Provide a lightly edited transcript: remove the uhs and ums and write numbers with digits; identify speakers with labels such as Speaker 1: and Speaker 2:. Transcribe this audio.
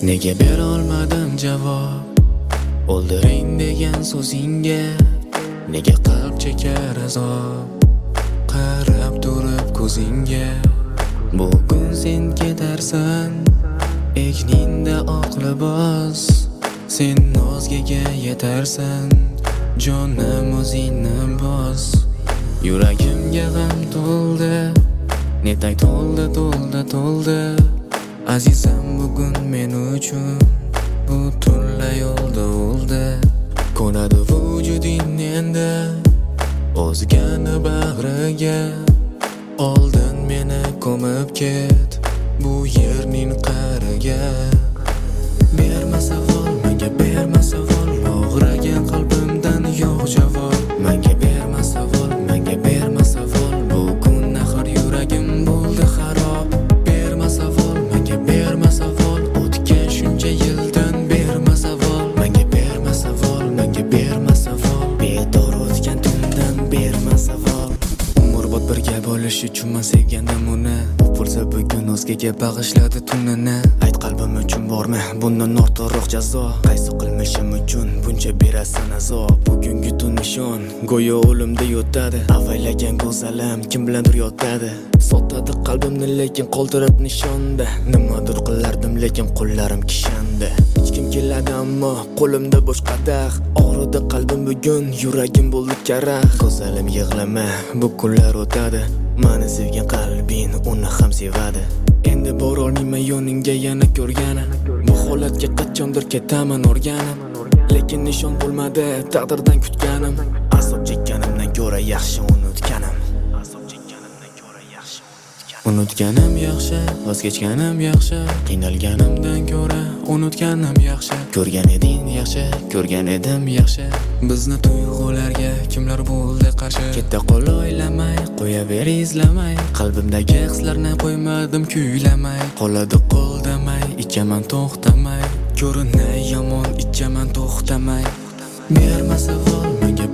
Speaker 1: Nega bera olmadim javob o'ldiring degan so'zingga? Nega qalb chekar azob qarab turib ko'zingga? Bugun sen ketarsan egningda oq libos, sen nozgaga yetarsan jonim o'zingni bos. Yuragimga g'am to'ldi, netay to'ldi azizam bugun men uchun butunlay yo'lda o'ldi. Ko'nadi vujuding endi o'zgani bag'riga, oldin meni ko'mib ket bu yerning qa'riga. Berma savol, menga berma savol, og'ragan qalbimdan yo'q javob. Menga berma savol, menga berma savol, bugun axir yuragim bo'ldi xarob. Berma savol, menga berma savol, o'tgan shuncha yildan berma savol. Menga berma savol, menga berma savol, bedor o'tgan tundan berma savol. Umrbod birga bo'lish uchun men sevgandim uni, u bo'lsa bugun o'zgaga bag'ishladi tunini. Ayt qalbim uchun bormi bundan ortiqroq jazo? Qaysi qilmishim uchun buncha berasan azob? Bugungi tun nishon go'yo o'limda yotadi, avaylagan go'zalim kim bilandir yotadi. Sotadi qalbimni lekin qoldirib nishonda, nimadir qilardim lekin qo'llarim kishanda. Hech kim keladi ammo qo'limda bo'sh qadah, og'ridi qalbim bugun yuragim bo'ldi karaxt. Go'zalim yig'lama, bu kunlar o'tadi, meni sevgan qalbing uni ham sevadi. Endi bora olmayman yoningga yana ko'rgani, bu holatga qachondir ketaman o'rganib. Lekin nishon bo'lmadi taqdirdan kutganim, azob chekkanimdan ko'ra yaxshi unutganim. Unutganim yaxshi, voz kechganim yaxshi, qiynalganimdan ko'ra unutganim yaxshi. Ko'rgan eding yaxshi, ko'rgan edim yaxshi, bizni tuyg'ularga kimlar bo'ldi qarshi? Ketda qol o'ylamay, qo'yaver izlamay, qalbimdagi hislarni qo'ymadim kuylamay. Qoladi qo'ldamay, ichaman to'xtamay, ko'rinay yomon ichaman to'xtamay. Berma savol, menga